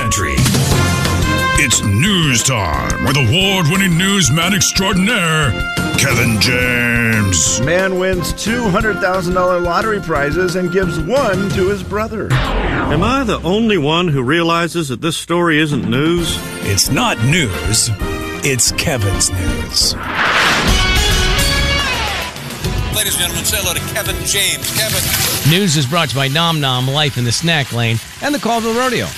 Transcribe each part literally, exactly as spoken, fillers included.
Country. It's news time with award-winning newsman extraordinaire, Kevin James. Man wins two hundred thousand dollars lottery prizes and gives one to his brother. Am I the only one who realizes that this story isn't news? It's not news. It's Kevin's news. Ladies and gentlemen, say hello to Kevin James. Kevin. News is brought to you by Nom Nom Life in the Snack Lane and the Colville Rodeo.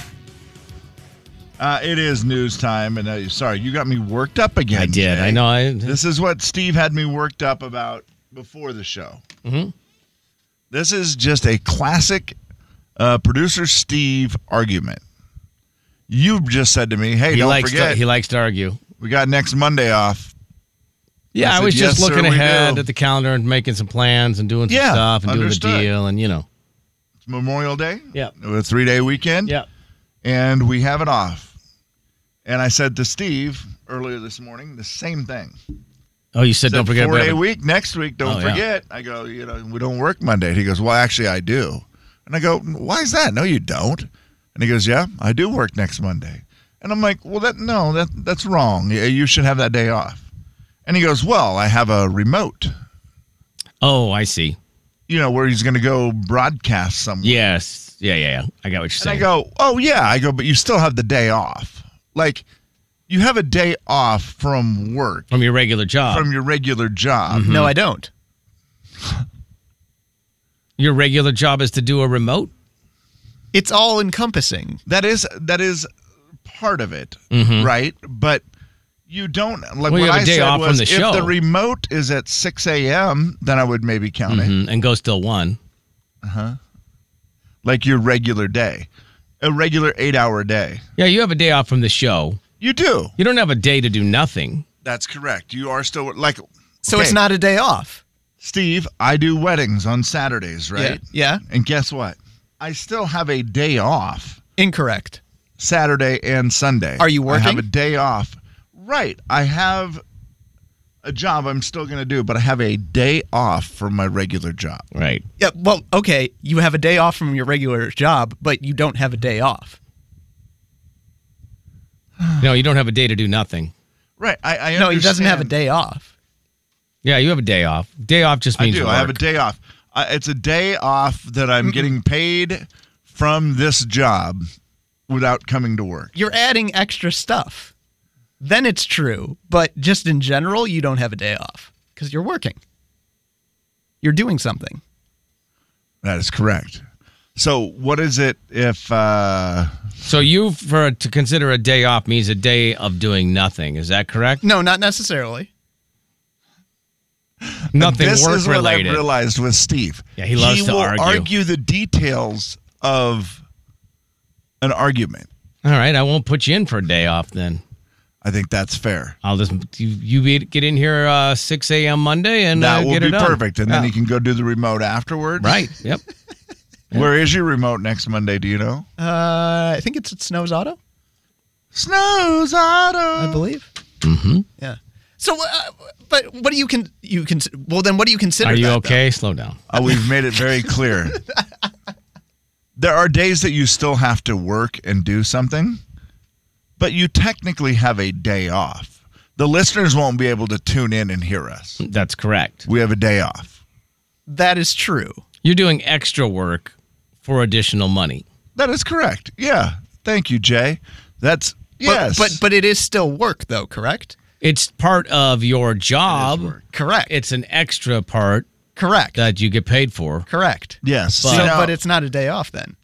Uh, it is news time, and uh, sorry, you got me worked up again. I did. Jay. I know. I, This is what Steve had me worked up about before the show. Mm-hmm. This is just a classic uh, producer Steve argument. You just said to me, "Hey, he don't likes forget, to, he likes to argue. we got next Monday off." Yeah, I, I was said, just "Yes, looking sir, we ahead do." at the calendar and making some plans and doing some Yeah, stuff and understood. doing the deal and, you know. It's Memorial Day. Yeah. A three-day weekend. Yeah. And we have it off. And I said to Steve earlier this morning the same thing. Oh, you said, Said don't forget four about day it. week next week. Don't Oh, yeah. forget. I go, you know, we don't work Monday. He goes, well, actually, I do. And I go, why is that? No, you don't. And he goes, yeah, I do work next Monday. And I'm like, well, that no, that that's wrong. You should have that day off. And he goes, well, I have a remote. Oh, I see. You know, where he's going to go broadcast somewhere. Yes. Yeah, yeah, yeah. I got what you're And saying. I go, oh, yeah. I go, but you still have the day off. Like, you have a day off from work. From your regular job. From your regular job. Mm-hmm. No, I don't. Your regular job is to do a remote? It's all encompassing. That is that is part of it, Mhm. right? But you don't like Well, you what have a I day said off from was the if show. the remote is at six a.m., then I would maybe count it. Mhm, and goes till one. Like your regular day. A regular eight-hour day. Yeah, you have a day off from the show. You do. You don't have a day to do nothing. That's correct. You are still like So okay, it's not a day off. Steve, I do weddings on Saturdays, right? Yeah. And guess what? I still have a day off Incorrect. Saturday and Sunday. Are you I have working? a day off. Right. I have a job I'm still going to do, but I have a day off from my regular job. Right. Yeah. Well, okay. You have a day off from your regular job, but you don't have a day off. No, you don't have a day to do nothing. Right. I, I No, he doesn't have a understand. day off. Yeah, you have a day off. Day off just I means do. work. I have a day off. Uh, it's a day off that I'm getting paid from this job without coming to work. You're adding extra stuff. Then it's true. But just in general, you don't have a day off because you're working. You're doing something. That is correct. So what is it if uh, So you, for to consider a day off means a day of doing nothing. Is that correct? No, not necessarily. Nothing this work is what related. I realized with Steve. Yeah, he loves to will argue. argue the details of an argument. All right, I won't put you in for a day off then. I think that's fair. I'll just you, you be, get in here uh, six a.m. Monday and That uh, will get be it done. perfect, and then Yeah. you can go do the remote afterwards. Right. Yep. Where is your remote next Monday? Do you know? Uh, I think it's at Snow's Auto, Snow's Auto. I believe. Mm-hmm. Yeah. So, uh, but what do you can you can? Well, then what do you consider? Are you that, okay? Slow down. Uh, we've made it very clear. There are days that you still have to work and do something, but you technically have a day off. The listeners won't be able to tune in and hear us. That's correct. We have a day off. though? That is true. You're doing extra work for additional money. That is correct. Yeah. Thank you, Jay. That's yes. But, but but it is still work, though. Correct. It's part of your job. Correct. It's an extra part Correct. that you get paid for. Correct. yes. But- So, See, now- but it's not a day off then.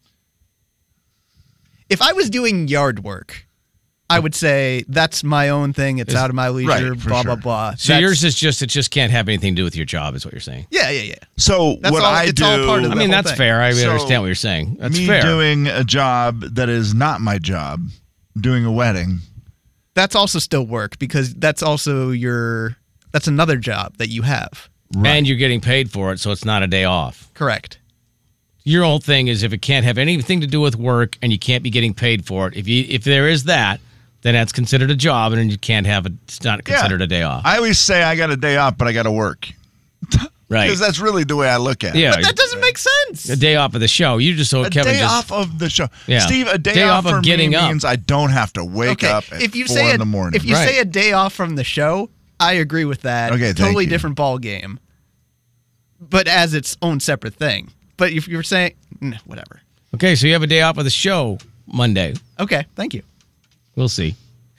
If I was doing yard work, I would say that's my own thing. It's, It's- out of my leisure. right, for blah sure. blah blah. So That's- yours is just, it just can't have anything to do with your job is what you're saying. yeah yeah yeah. so That's what all- I it's do. all part of I the mean, whole that's thing. fair. I So, understand what you're saying. That's me fair. doing a job that is not my job, doing a wedding. That's also still work because that's also your. That's another job that you have. And you're getting paid for it, so it's not a day off. Correct. Your whole thing is if it can't have anything to do with work and you can't be getting paid for it, if you if there is that, then that's considered a job and then you can't have it. It's not considered Yeah. a day off. I always say I got a day off, but I got to work. Right. Because that's really the way I look at it. Yeah. But that doesn't make makes sense. A day off of the show. You just told A Kevin day just, off of the show. Yeah. Steve, a day, Day off, off of for getting me up. means I don't have to wake Okay, up at if you four say in a, the morning. If you Right. say a day off from the show, I agree with that. Okay, thank totally you. different ball game. But as its own separate thing. But if you're saying nah, whatever. Okay, so you have a day off of the show Monday. Okay, thank you. We'll see.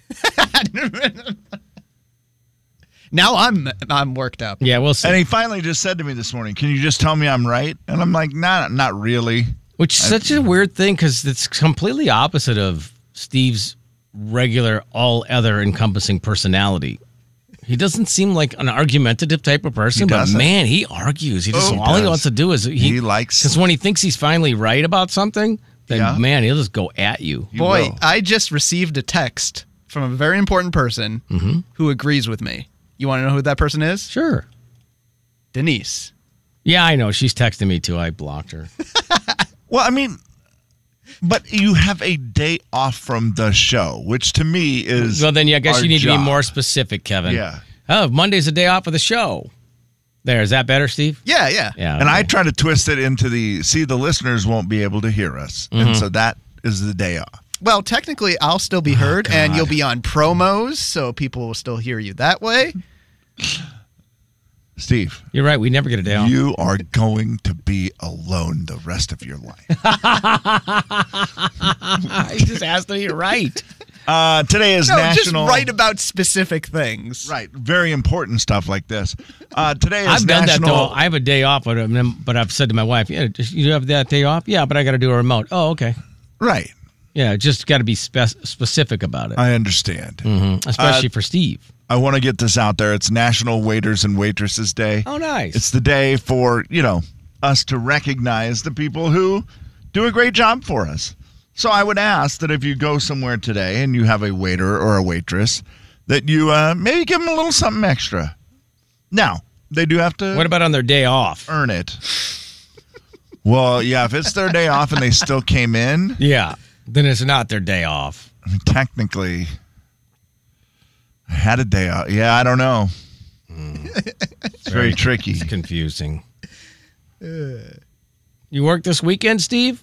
Now I'm I'm worked up. Yeah, we'll see. And he finally just said to me this morning, "Can you just tell me I'm right?" And I'm like, "Nah, not really." Which is such a weird thing because it's completely opposite of Steve's regular, all other encompassing personality. He doesn't seem like an argumentative type of person, He but doesn't. man, he argues. He just Oh, he all he does. wants to do is he, He likes- because when he thinks he's finally right about something, then Yeah. man, he'll just go at you. He Boy, will. I just received a text from a very important person Mm-hmm. who agrees with me. You want to know who that person is? Sure. Denise. Yeah, I know. She's texting me too. I blocked her. Well, I mean, but you have a day off from the show, which to me is Well, then yeah, I guess our you need to job. be more specific, Kevin. Yeah. Oh, Monday's a day off of the show. There, is that better, Steve? Yeah, yeah. Yeah. And I okay. try to twist it into the see the listeners won't be able to hear us, and Mm-hmm. so that is the day off. Well, technically, I'll still Oh, be heard, and you'll be on promos, so people will still hear you that way. Steve, You're right. We never get a day off. you are going to be alone the rest of your life. I just asked if you're right. Uh, today is No, national. just write about specific things. Right, very important stuff like this. Uh, today is I've done that national. though. I have a day off, but, um, but I've said to my wife, "Yeah, just, you have that day off." Yeah, but I got to do a remote. Oh, okay. right, Yeah, just got to be spe- specific about it, I understand. Mhm. especially for Steve. I want to get this out there. It's National Waiters and Waitresses Day. Oh, nice. It's the day for, you know, us to recognize the people who do a great job for us. So I would ask that if you go somewhere today and you have a waiter or a waitress, that you uh, maybe give them a little something extra. Now, they do have to What about on their day off? earn it. Well, yeah, if it's their day off and they still came in, Yeah, then it's not their day off. I mean, technically, I had a day off. Yeah, I don't know. It's very tricky. It's confusing. You work this weekend, Steve?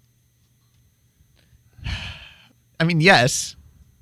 I mean, yes.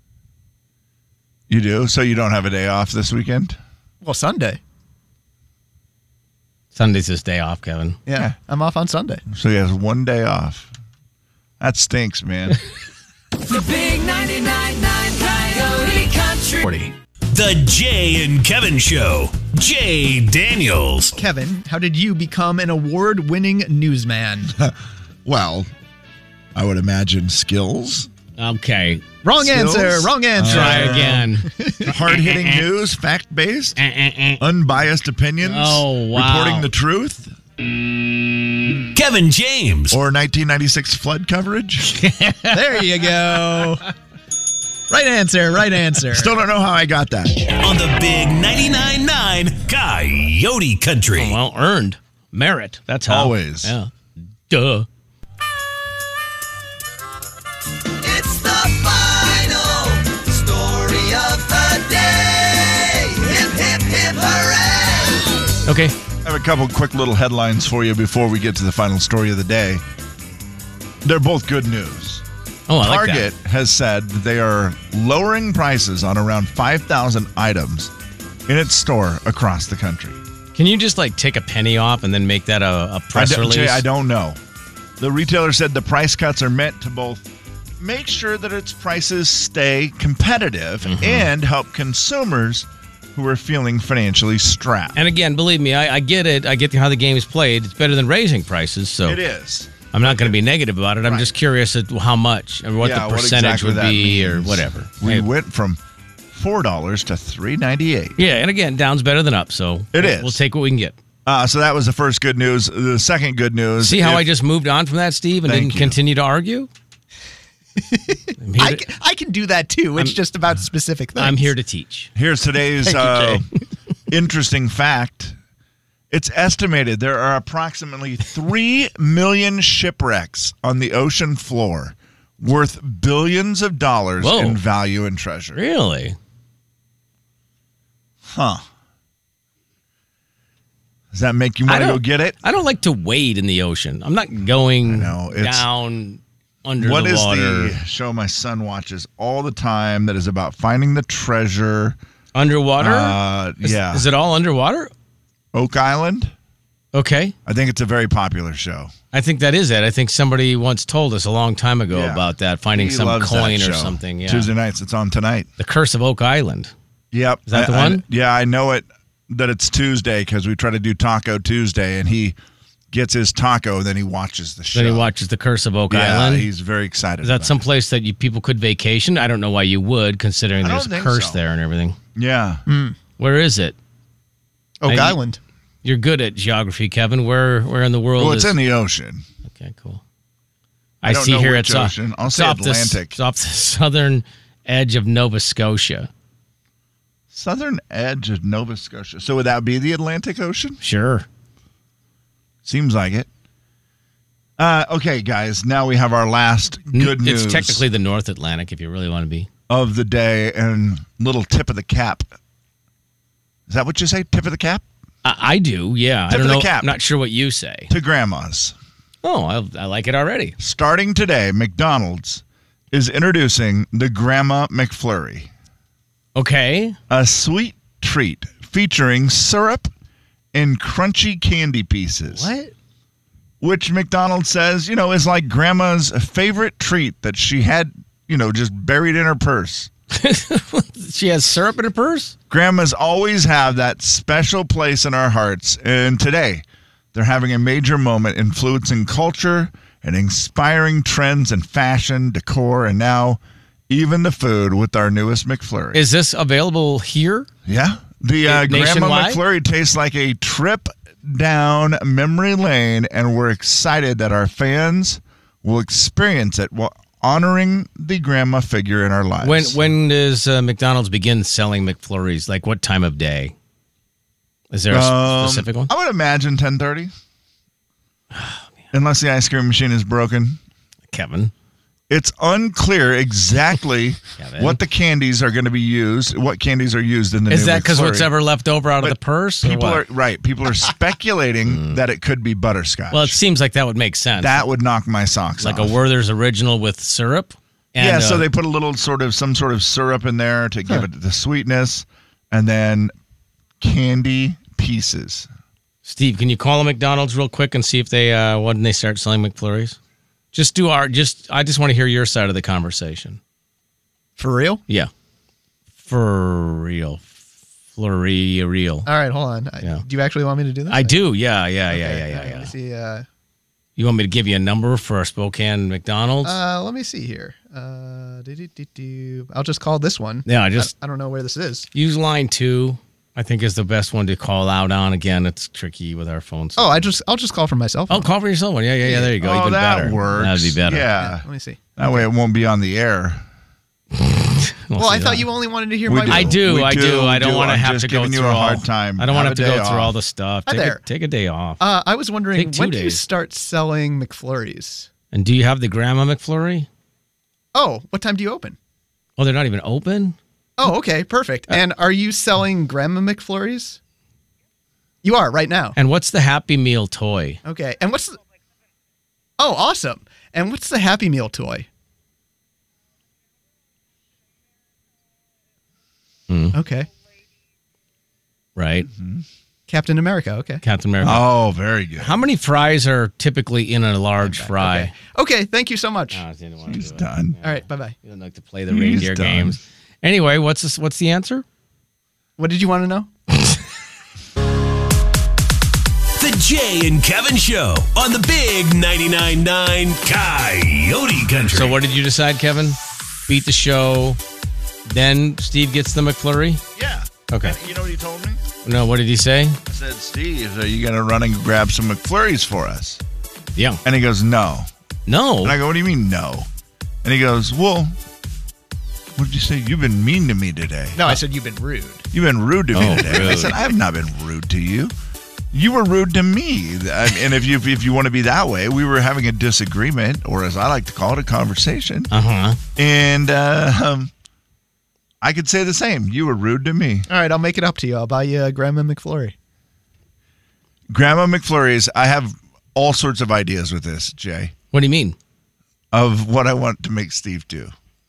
You do? So you don't have a day off this weekend? Well, Sunday. Sunday's his day off, Kevin. Yeah, Yeah. I'm off on Sunday. So he has one day off. That stinks, man. The big ninety-nine point nine Coyote Country. The Jay and Kevin Show. Jay Daniels. Kevin, how did you become an award-winning newsman? Well, I would imagine skills. Okay. Wrong Skills? answer. Wrong answer. Try again. Hard-hitting news, fact-based, unbiased opinions, Oh, wow. reporting the truth, Kevin James. or nineteen ninety-six flood coverage. There you go. Right answer. Right answer. Still don't know how I got that. On the big ninety-nine point nine Coyote Country. Well earned. Merit. That's how. Always. Yeah. Duh. It's the final story of the day. Hip, hip, hip, hooray! Okay. I have a couple quick little headlines for you before we get to the final story of the day. They're both good news. Oh, I like Target has said they are lowering prices on around five thousand items in its store across the country. that. Can you just like take a penny off and then make that a, a press I don't, release? Jay, I don't know. The retailer said the price cuts are meant to both make sure that its prices stay competitive Mm-hmm. and help consumers who are feeling financially strapped. And again, believe me, I, I get it. I get how the game is played. It's better than raising prices, so It is. I'm not going to be negative about it. I'm Right. just curious at how much and what Yeah, the percentage exactly would that be or means. whatever. We Hey, went from four dollars to three ninety-eight. yeah, and again, down's better than up, so It we'll, is. We'll take what we can get. Uh, so that was the first good news. The second good news. See how if- I just moved on from that, Steve, and Thank didn't you. continue to argue? I'm, here I to, can, I can do that too. It's I'm- just about specific things. I'm here to teach. Here's today's Thank you, uh, Jay. interesting fact. It's estimated there are approximately three million shipwrecks on the ocean floor worth billions of dollars Whoa. in value and treasure. Really? Huh. Does that make you I want to don't- go get it? I don't like to wade in the ocean. I'm not going know, it's- down under What the is water. the show my son watches all the time that is about finding the treasure? Underwater? Uh, Is- yeah. Is it all underwater? Oak Island? Okay. I think it's a very popular show. I think that is it. I think somebody once told us a long time ago Yeah. about that, finding He some loves that coin or show. something. Yeah. Tuesday nights, it's on tonight. The Curse of Oak Island. Yep. Is that the I- I- one? yeah, I know it. That it's Tuesday because we try to do Taco Tuesday, and he gets his taco, and then he watches the show. Then he watches The Curse of Oak yeah, Island. he's very excited. Is that about some place that you people could vacation? I don't know why you would, considering I don't there's a think curse so. there and everything. it. Yeah. Where is it? Oak I- Island. You're good at geography, Kevin. Where where in the world Well, is it's in the ocean. Okay, cool. I, don't see know here which it's off, ocean. I'll it's say off the s- Atlantic. it's off the southern edge of Nova Scotia. Southern edge of Nova Scotia. So would that be the Atlantic Ocean? Sure. Seems like it. Uh, okay, guys. Now we have our last good news It's technically the North Atlantic, if you really want to be. of the day and little tip of the cap. Is that what you say? Tip of the cap? I, I do, yeah. Tip I don't of the know. cap. I'm not sure what you say. To grandmas. Oh, I, I like it already. Starting today, McDonald's is introducing the Grandma McFlurry, Okay. a sweet treat featuring syrup and crunchy candy pieces. What? Which McDonald's says, you know, is like grandma's favorite treat that she had, you know, just buried in her purse. She has syrup in her purse? Grandmas always have that special place in our hearts. And today, they're having a major moment influencing culture and inspiring trends in fashion, decor, and now even the food with our newest McFlurry. Is this available here? Yeah. The uh, Grandma Nationwide? McFlurry tastes like a trip down memory lane, and we're excited that our fans will experience it while honoring the grandma figure in our lives. When when does uh, McDonald's begin selling McFlurries? Like what time of day? Is there a s- Um, specific one? I would imagine ten thirty. Unless the ice cream machine is broken. Kevin. It's unclear exactly Kevin. what the candies are going to be used, what candies are used in the Is new that because McFlurry. what's ever left over out of But the purse? or People are what? right. People are speculating that it could be butterscotch. Well, it seems like that would make sense. that would knock my socks like off. a Werther's original with syrup. And, yeah, so uh, they put a little sort of some sort of syrup in there to give it the sweetness, and then candy pieces. Steve, can you call a McDonald's real quick and see if they uh, when they start selling McFlurries? Just do our just. I just want to hear your side of the conversation. For real? Yeah, for real, flurry real. All right, hold on. I- Yeah. Do you actually want me to do this? I do. Yeah, yeah, yeah, Okay, yeah, yeah, all right, yeah. Let me see. Uh, You want me to give you a number for a Spokane McDonald's? uh, let me see here. Uh, do-do-do-do. I'll just call this one. Yeah, I just- I, I don't know where this is. Use line two. I think is the best one to call out on. Again, it's tricky with our phones. Oh, I just I'll just call from my cell phone. Oh, call for your cell phone. Yeah, yeah, yeah. There you go. Oh, Even that better. works. That'd be better. Yeah. Let me see. That way it won't be on the air. Well, I see thought that. you only wanted to hear We my. do. I do, We I do. do, I don't do. want to I'm have just to go giving you through a all. hard time. I don't Have want to a go day through off. all the stuff. Hi Take there. a, take a day off. Uh, I was wondering Take two when do you days. start selling McFlurries? And do you have the Grandma McFlurry? Oh, what time do you open? Oh, they're not even open. Oh, okay, perfect. And are you selling Grandma McFlurries? You are right now. And what's the Happy Meal toy? Okay, and what's? The, oh, awesome. And what's the Happy Meal toy? Hmm. Okay, Right, Captain America. Okay. Captain America. Oh, very good. How many fries are typically in a large fry? Okay. Okay. Thank you so much. Oh, I didn't want to He's do it. done. All right. Bye bye. You don't like to play the He's reindeer done. games. Anyway, what's this, what's the answer? What did you want to know? The Jay and Kevin Show on the Big ninety-nine point nine Coyote Country. So what did you decide, Kevin? Beat the show, then Steve gets the McFlurry? Yeah. Okay. You know what he told me? No, what did he say? I said, Steve, are you going to run and grab some McFlurries for us? Yeah. And he goes, no. No. And I go, what do you mean, no? And he goes, well, what did you say? You've been mean to me today. No, I said you've been rude. You've been rude to me Oh, today. I rude. said, I have not been rude to you. You were rude to me. I- And if you if you want to be that way, we were having a disagreement, or as I like to call it, a conversation. Uh-huh. And uh, um, I could say the same. You were rude to me. All right, I'll make it up to you. I'll buy you a Grandma McFlurry. Grandma McFlurry's, I have all sorts of ideas with this, Jay, What do you mean? of what I want to make Steve do.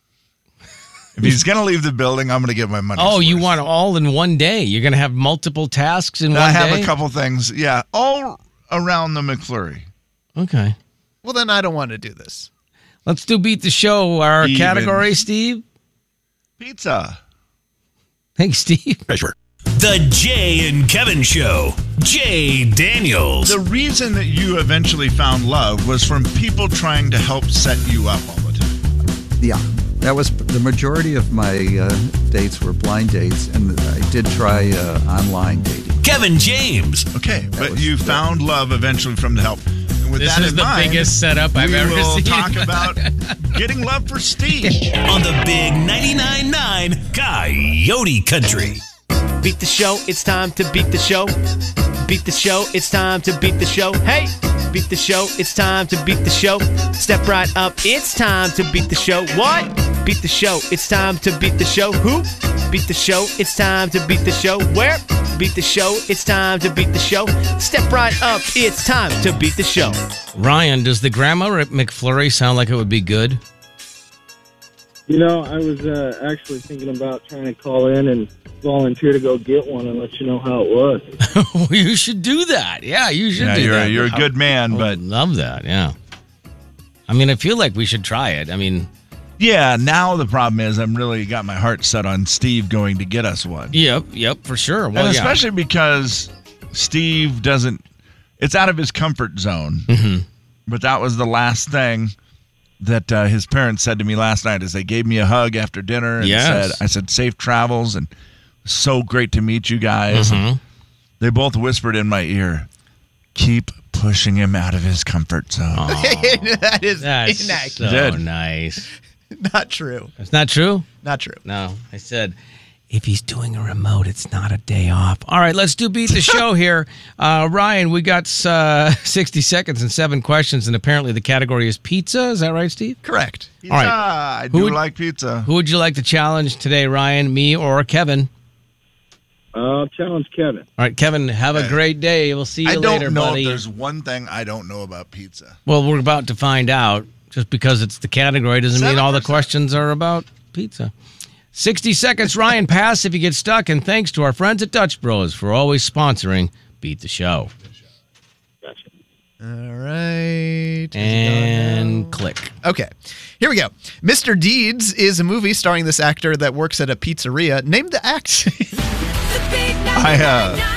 If he's going to leave the building, I'm going to get my money. Oh, you want all in one day? You're going to have multiple tasks in one I have day? a couple things, yeah, all around the McFlurry. Okay. Well, then I don't want to do this. Let's do Beat the Show. Our Even. category, Steve? Pizza. Thanks, Steve. The Jay and Kevin Show. Jay Daniels. The reason that you eventually found love was from people trying to help set you up all the time. Yeah, that was the majority of my uh, dates were blind dates, and I did try uh, online dating. Kevin James. Okay, but was- you found love eventually from the help. And with This that is in the mind, biggest setup I've we ever will seen. talk about getting love for Steve. On the big ninety-nine point nine Coyote Country. Beat the show, it's time to beat the show. Beat the show, it's time to beat the show. Hey! Beat the show, it's time to beat the show. Step right up, it's time to beat the show. What? Beat the show, it's time to beat the show. Who? Beat the show, it's time to beat the show. Where? Beat the show, it's time to beat the show. Step right up, it's time to beat the show. Ryan, does the grandma at McFlurry sound like it would be good? You know, I was uh, actually thinking about trying to call in and volunteer to go get one and let you know how it was. You should do that. Yeah, you should Yeah, do you're, that. you're a good man, I but would love that, yeah. I mean, I feel like we should try it. I mean, yeah, now the problem is I'm really got my heart set on Steve going to get us one. yep, yep, for sure. Well, and yeah. especially because Steve doesn't, it's out of his comfort zone. Mm-hmm. But that was the last thing that uh, his parents said to me last night as they gave me a hug after dinner and Yes. said, I said, safe travels and so great to meet you guys. Mhm. And they both whispered in my ear, keep pushing him out of his comfort zone. That is That's inaccurate. so nice. Not true. It's not true? Not true. No, I said, if he's doing a remote, it's not a day off. All right, let's do Beat the Show here. Uh, Ryan, we got uh, sixty seconds and seven questions, and apparently the category is pizza. Is that right, Steve? Correct. Pizza. All right. I Who do would- like pizza. Who would you like to challenge today, Ryan, me or Kevin? I'll challenge Kevin. All right, Kevin, have a great day. We'll see you I don't later, know buddy. if there's one thing I don't know about pizza. Well, we're about to find out. Just because it's the category doesn't mean all the questions are about pizza. sixty seconds, Ryan, pass if you get stuck. And thanks to our friends at Dutch Bros for always sponsoring Beat the Show. Gotcha. All right. And click. Okay, here we go. Mister Deeds is a movie starring this actor that works at a pizzeria. Name the act. I, uh,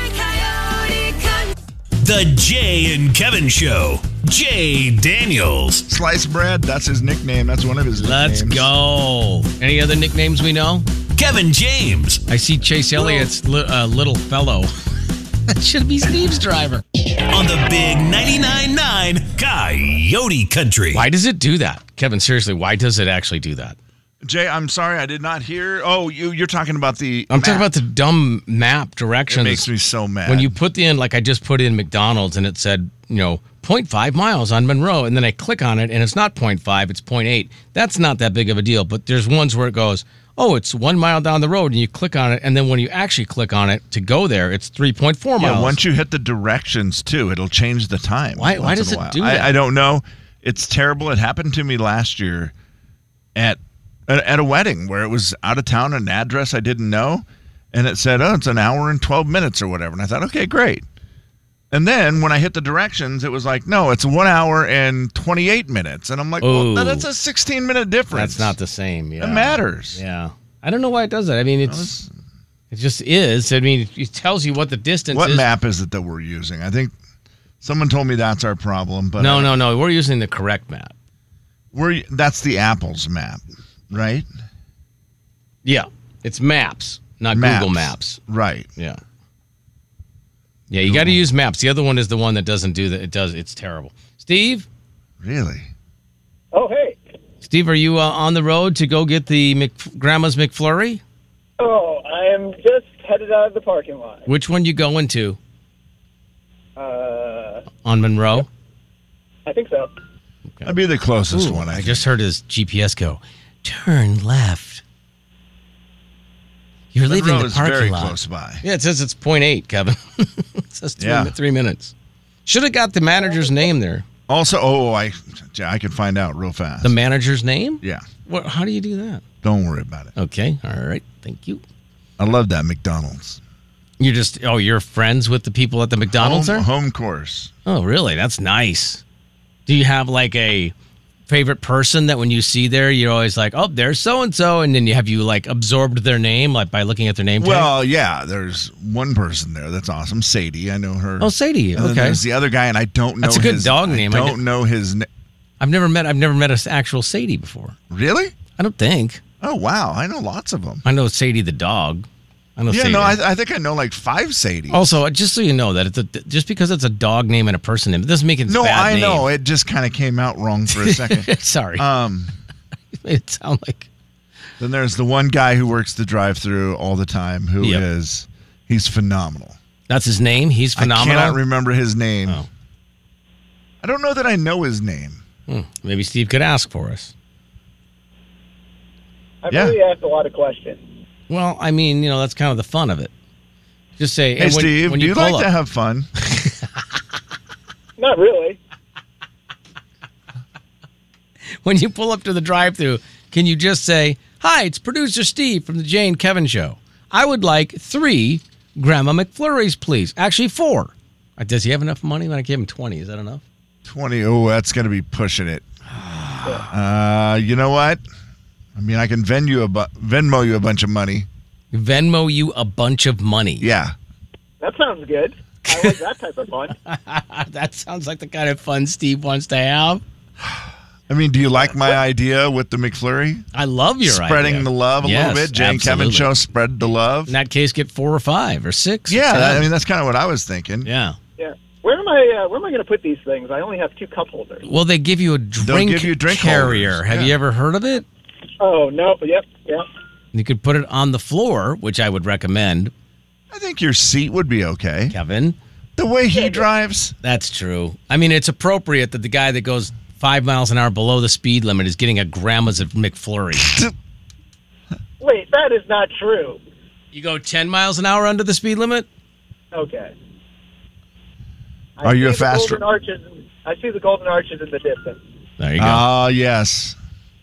The Jay and Kevin Show. Jay Daniels. Sliced bread, that's his nickname. That's one of his Let's nicknames. go. Any other nicknames we know? Kevin James. I see Chase Elliott's li- uh, little fellow. That should be Steve's driver. On the big ninety-nine point nine Coyote Country. Why does it do that? Kevin, seriously, why does it actually do that? Jay, I'm sorry, I did not hear. Oh, you, you're talking about the I'm map. talking about the dumb map directions. It makes me so mad. When you put in, like I just put in McDonald's and it said, you know, zero point five miles on Monroe, and then I click on it and it's not zero point five, it's zero point eight. That's not that big of a deal, but there's ones where it goes, oh, it's one mile down the road, and you click on it, and then when you actually click on it to go there, it's three point four miles. Yeah, once you hit the directions too, it'll change the time. Why- why once does in a it while. do that? I, I don't know. It's terrible. It happened to me last year at at a wedding where it was out of town, an address I didn't know, and it said, oh, it's an hour and twelve minutes or whatever. And I thought, okay, great. And then when I hit the directions, it was like, no, it's one hour and twenty-eight minutes. And I'm like, Ooh. well, that's a sixteen minute difference. That's not the same. Yeah. It matters. Yeah. I don't know why it does that. I mean, it's it just is. I mean, it tells you what the distance What is. map is it that we're using? I think someone told me that's our problem. But No, I- no, no. We're using the correct map. We're that's the Apple's map, right? Yeah. It's Maps, not Google Maps. Right. Yeah. Yeah, you got to use Maps. The other one is the one that doesn't do that. It does. It's terrible. Steve? Really? Oh, hey. Steve, are you uh, on the road to go get the Mc, Grandma's McFlurry? Oh, I am just headed out of the parking lot. Which one you going to? Uh, On Monroe? I think so. That'd be the closest Ooh, one. I, I think. just heard his G P S go, turn left. You're leaving Monroe the is parking very lot. close by. Yeah, it says it's point eight, Kevin. It says three, Yeah. three minutes. Should have got the manager's name there. Also, oh, I, yeah, I can find out real fast. The manager's name? Yeah. What? How do you do that? Don't worry about it. Okay. All right. Thank you. I love that McDonald's. You're just, oh, you're friends with the people at the McDonald's home, there? home course. Oh, really? That's nice. Do you have like a favorite person that when you see there, you're always like, oh, there's so-and-so, and then you have you like absorbed their name like by looking at their name tag? Well, yeah, there's one person there that's awesome. Sadie, I know her. Oh, Sadie. And then Okay. there's the other guy, and I don't know That's a good his- dog name. I I don't did- know his name. I've never met, I've never met an actual Sadie before. Really? I don't think. Oh, wow. I know lots of them. I know Sadie the dog. I know Yeah, Sadie. no, I, I think I know like five Sadies. Also, just so you know that it's a, just because it's a dog name and a person name, it doesn't make it a no, bad I name. know. It just kind of came out wrong for a second. Sorry. Um, it sound like. Then there's the one guy who works the drive-through all the time who is Yep. he's phenomenal. That's his name? He's phenomenal? I cannot remember his name. Oh. I don't know that I know his name. Hmm. Maybe Steve could ask for us. I've Yeah. really asked a lot of questions. Well, I mean, you know, that's kind of the fun of it. Just say, Hey, when, Steve, when do you, you pull like up, to have fun? Not really. when you pull up to the drive-thru, can you just say, "Hi, it's producer Steve from the Jay and Kevin Show. I would like three Grandma McFlurries, please. Actually, four." Uh, Does he have enough money? When I gave him twenty, is that enough? twenty. Oh, that's going to be pushing it. Uh, you know what? I mean, I can Venmo you a bu- Venmo you a bunch of money. Venmo you a bunch of money. Yeah. That sounds good. I like that type of fun. That sounds like the kind of fun Steve wants to have. I mean, do you like my idea with the McFlurry? I love your Spreading idea. the love a Yes, little bit. Jay and Kevin absolutely. Show, spread the love. In that case, get four or five or six. or Yeah, ten. that, I mean, that's kind of what I was thinking. Yeah. Yeah. Where am I? Uh, where am I going to put these things? I only have two cup holders. Well, they give you a drink, give you drink carrier. holders, Have yeah. you ever heard of it? Oh no! But yep, yep. You could put it on the floor, which I would recommend. I think your seat would be okay. Kevin, the way he drives. That's true. I mean, it's appropriate that the guy that goes five miles an hour below the speed limit is getting a Grandma's of McFlurry. Wait, that is not true. You go ten miles an hour under the speed limit? Okay. I Are you see a the fast golden arches? I see the golden arches in the distance. There you go. Ah, yes.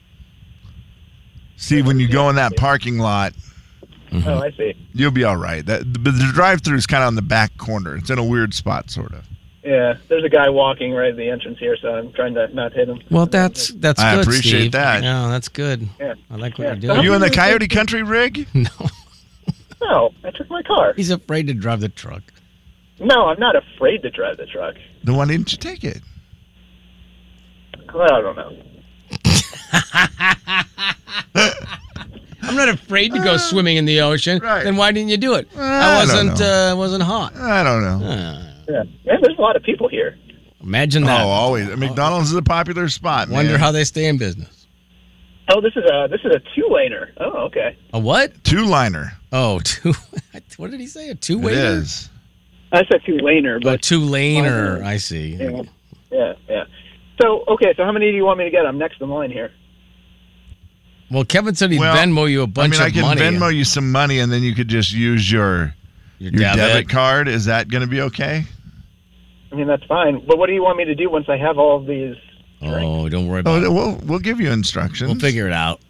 See, when you go in that parking lot, Mm-hmm. Oh, I see. you'll be all right. That, but the drive-through is kind of on the back corner. It's in a weird spot, sort of. Yeah, there's a guy walking right at the entrance here, so I'm trying to not hit him. Well, that's that's I good, appreciate Steve. that. No, that's good. Yeah. I like what Yeah. you're doing. Are you in the Coyote Country rig? No, No, I took my car. he's afraid to drive the truck. No, I'm not afraid to drive the truck. Then why didn't you take it? Well, I don't know. I'm not afraid to go swimming in the ocean. Right. Then why didn't you do it? I I don't wasn't. know. Uh, wasn't hot. I don't know. Uh, Yeah, yeah there's a lot of people here. imagine Oh, that. always. McDonald's is a popular spot, man. Wonder how they stay in business. Oh, this is a this is a two laner. Oh, okay. A what? Two-liner. Oh, two. What did he say? A two It waiter? is. I said two laner, A but two laner. I see. yeah, yeah, yeah. So okay, so how many do you want me to get? I'm next in line here. Well, Kevin said he'd Well, Venmo you a I bunch mean, I of can money. Venmo you some money, and then you could just use your your, your debit. debit card. Is that going to be okay? I mean, that's fine. But what do you want me to do once I have all of these? Oh, don't worry about Oh, it. we'll we'll give you instructions. We'll figure it out.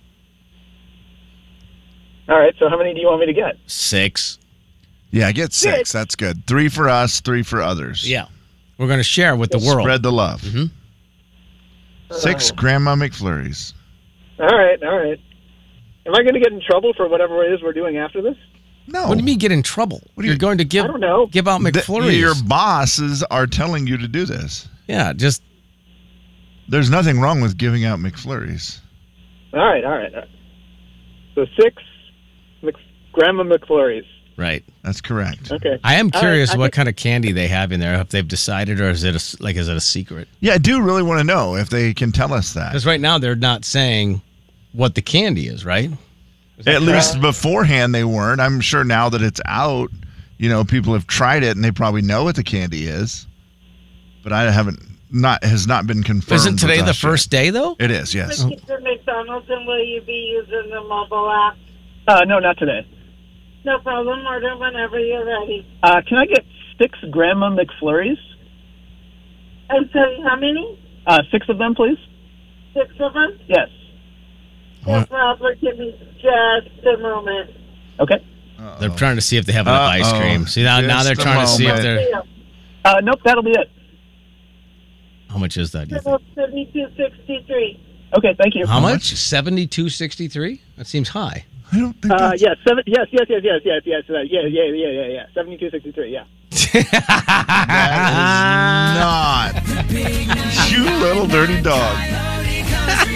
All right. So how many do you want me to get? Six. Yeah, get six. Six. That's good. Three for us, three for others. Yeah. We're going to share with the world. Spread the love. Mhm. Six Oh. Grandma McFlurries. All right, all right. Am I going to get in trouble for whatever it is we're doing after this? No. What do you mean get in trouble? What do You're you- going to give I don't know. give out Th- McFlurries. your bosses are telling you to do this. yeah, just There's nothing wrong with giving out McFlurries. All right, all right. All right. So six Mc, Grandma McFlurries. right. That's correct. Okay. I am All curious right, I what can- kind of candy they have in there. If they've decided, or is it a, like is it a secret? Yeah, I do really want to know if they can tell us that. Because right now they're not saying what the candy is, right? Is that At correct? least beforehand they weren't. I'm sure now that it's out, you know, people have tried it and they probably know what the candy is. But I haven't not has not been confirmed. Isn't today with the us yet. first day though? It is, yes. Mister McDonald's, and will you be using the mobile app? Uh, no, not today. No problem. Order whenever you're ready. Uh, can I get six Grandma McFlurries? I'm sorry, how many? Uh, six of them, please. Six of them? Yes. No problem. Give me just a moment. Okay. They're trying to see if they have enough ice Uh-oh. cream. See, now, now they're Just a trying to see if moment. they're. Uh, nope, that'll be it. How much is that? Do you think? seventy-two sixty-three. Okay, thank you. How much? Seventy-two sixty-three. That seems high. I don't think Uh, that's... yes, seven, yes, yes, yes, yes, yes, yes, uh, yeah, yeah, yeah, yeah, yeah, seventy-two sixty-three, yeah. That is not. You little dirty dog.